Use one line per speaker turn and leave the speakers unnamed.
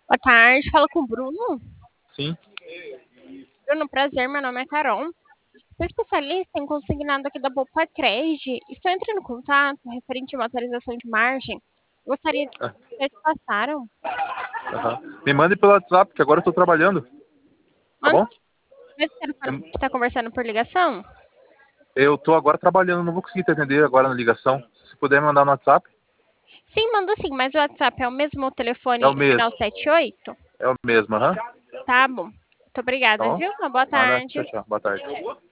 Boa tarde, fala com o Bruno.
Sim.
Bruno, prazer, meu nome é Carol. Sou especialista em consignado aqui da Poupa Trade. Estou entrando em contato referente a uma atualização de margem. Gostaria de
Ah,
saber se passaram.
Me mande pelo WhatsApp, que agora eu tô trabalhando. Tá
Manda
bom?
ver se a gente está conversando por ligação.
Eu tô agora trabalhando, não vou conseguir te atender agora na ligação. Se puder me mandar no WhatsApp,
Sim, manda sim, mas o WhatsApp é o mesmo
é
telefone
o
final
mesmo.
78?
É o mesmo, aham.
Tá bom. Muito
Tá
obrigada,
bom?
viu? Uma boa
Nada.
tarde.
Tchau, tchau. Boa tarde.